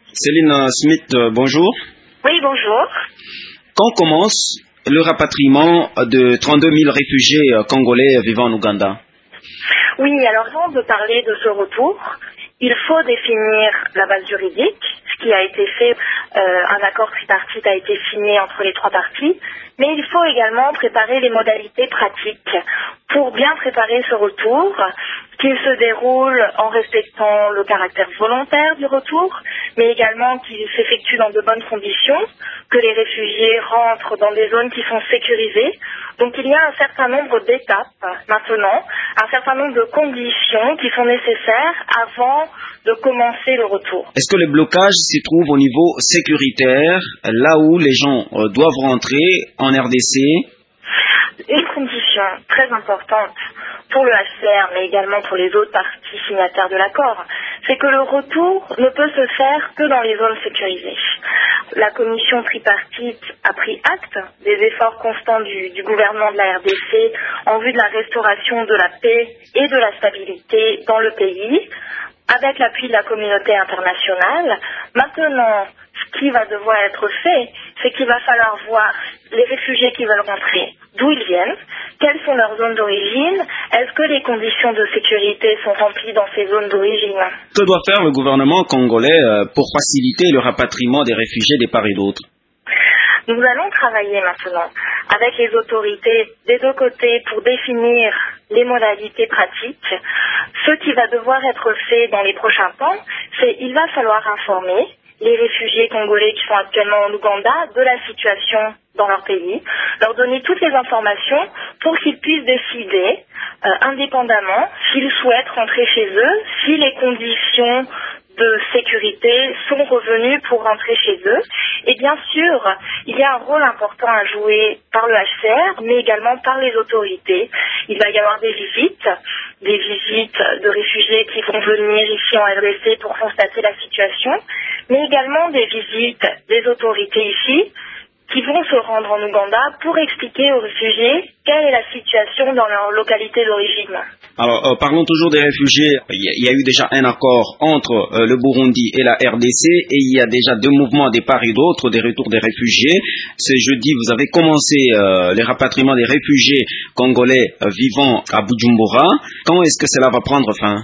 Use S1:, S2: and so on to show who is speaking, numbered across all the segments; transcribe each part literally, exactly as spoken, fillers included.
S1: Céline Smith, euh, bonjour.
S2: Oui, bonjour.
S1: Quand commence le rapatriement de trente-deux mille réfugiés euh, congolais vivant en Ouganda?
S2: Oui, alors avant de parler de ce retour, il faut définir la base juridique, ce qui a été fait, euh, un accord tripartite a été signé entre les trois parties, mais il faut également préparer les modalités pratiques pour bien préparer ce retour, qu'il se déroule en respectant le caractère volontaire du retour, mais également qu'il s'effectue dans de bonnes conditions, que les réfugiés rentrent dans des zones qui sont sécurisées. Donc il y a un certain nombre d'étapes maintenant, un certain nombre de conditions qui sont nécessaires avant de commencer le retour.
S1: Est-ce que le blocage se trouve au niveau sécuritaire, là où les gens euh, doivent rentrer en R D C?
S2: Une condition très importante pour le H C R, mais également pour les autres parties signataires de l'accord, c'est que le retour ne peut se faire que dans les zones sécurisées. La commission tripartite a pris acte des efforts constants du, du gouvernement de la R D C en vue de la restauration de la paix et de la stabilité dans le pays, avec l'appui de la communauté internationale. Maintenant, ce qui va devoir être fait, c'est qu'il va falloir voir les réfugiés qui veulent rentrer, d'où ils viennent, quelles sont leurs zones d'origine, est-ce que les conditions de sécurité sont remplies dans ces zones d'origine.
S1: Que doit faire le gouvernement congolais euh, pour faciliter le rapatriement des réfugiés de part et d'autre?
S2: Nous allons travailler maintenant avec les autorités des deux côtés pour définir les modalités pratiques. Ce qui va devoir être fait dans les prochains temps, c'est qu'il va falloir informer les réfugiés congolais qui sont actuellement en Ouganda de la situation dans leur pays, leur donner toutes les informations pour qu'ils puissent décider euh, indépendamment s'ils souhaitent rentrer chez eux, si les conditions de sécurité sont revenus pour rentrer chez eux. Et bien sûr, il y a un rôle important à jouer par le H C R, mais également par les autorités. Il va y avoir des visites, des visites de réfugiés qui vont venir ici en R D C pour constater la situation, mais également des visites des autorités ici qui vont se rendre en Ouganda pour expliquer aux réfugiés quelle est la situation dans leur localité d'origine.
S1: Alors, euh, parlons toujours des réfugiés. Il y, a, il y a eu déjà un accord entre euh, le Burundi et la R D C et il y a déjà deux mouvements de part et d'autre des retours des réfugiés. Ce jeudi, vous avez commencé euh, les rapatriements des réfugiés congolais euh, vivant à Bujumbura. Quand est-ce que cela va prendre fin?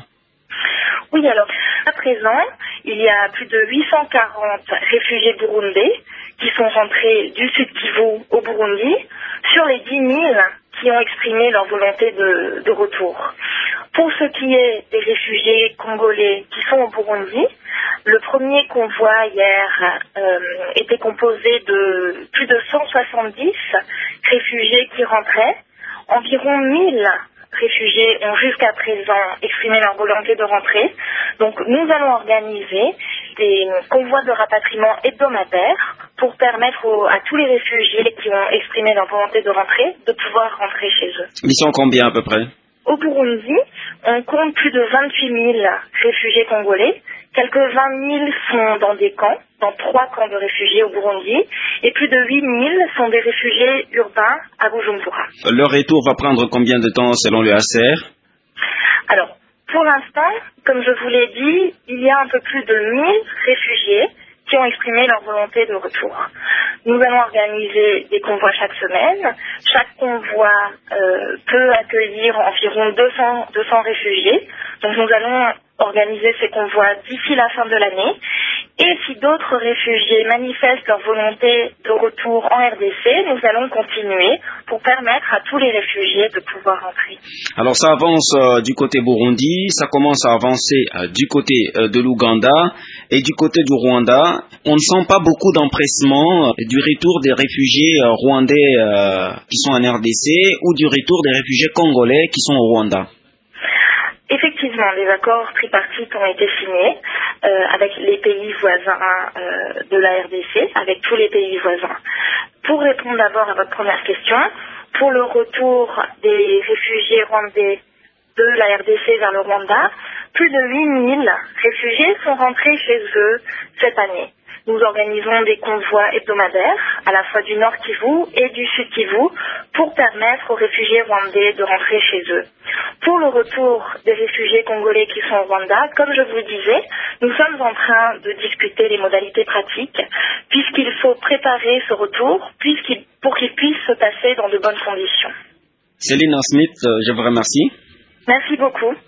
S2: Oui, alors, à présent, il y a plus de huit cent quarante réfugiés burundais qui sont rentrés du Sud Kivu au Burundi sur les dix mille qui ont exprimé leur volonté de, de retour. Pour ce qui est des réfugiés congolais qui sont au Burundi, le premier convoi hier euh, était composé de plus de cent soixante-dix réfugiés qui rentraient. Environ mille réfugiés ont jusqu'à présent exprimé leur volonté de rentrer. Donc nous allons organiser des convois de rapatriement hebdomadaires pour permettre aux, à tous les réfugiés qui ont exprimé leur volonté de rentrer de pouvoir rentrer chez eux.
S1: Ils sont combien à peu près?
S2: Au Burundi, on compte plus de vingt-huit mille réfugiés congolais. Quelques vingt mille sont dans des camps, dans trois camps de réfugiés au Burundi, et plus de huit mille sont des réfugiés urbains à Bujumbura.
S1: Leur retour va prendre combien de temps selon le H C R?
S2: Alors, pour l'instant, comme je vous l'ai dit, il y a un peu plus de mille réfugiés qui ont exprimé leur volonté de retour. Nous allons organiser des convois chaque semaine. Chaque convoi euh, peut accueillir environ deux cents, deux cents réfugiés. Donc nous allons organiser ces convois d'ici la fin de l'année. Et si d'autres réfugiés manifestent leur volonté de retour en R D C, nous allons continuer pour permettre à tous les réfugiés de pouvoir rentrer.
S1: Alors ça avance euh, du côté Burundi, ça commence à avancer euh, du côté euh, de l'Ouganda et du côté du Rwanda. On ne sent pas beaucoup d'empressement euh, du retour des réfugiés euh, rwandais euh, qui sont en R D C ou du retour des réfugiés congolais qui sont au Rwanda.
S2: Effectivement, les accords tripartites ont été signés euh, avec les pays voisins euh, de la R D C, avec tous les pays voisins. Pour répondre d'abord à votre première question, pour le retour des réfugiés rwandais de la R D C vers le Rwanda, plus de huit mille réfugiés sont rentrés chez eux cette année. nous organisons des convois hebdomadaires, à la fois du Nord Kivu et du Sud Kivu, pour permettre aux réfugiés rwandais de rentrer chez eux. Pour le retour des réfugiés congolais qui sont au Rwanda, comme je vous le disais, nous sommes en train de discuter les modalités pratiques, puisqu'il faut préparer ce retour, puisqu'il, pour qu'il puisse se passer dans de bonnes conditions.
S1: Céline Smith, je vous remercie.
S2: Merci beaucoup.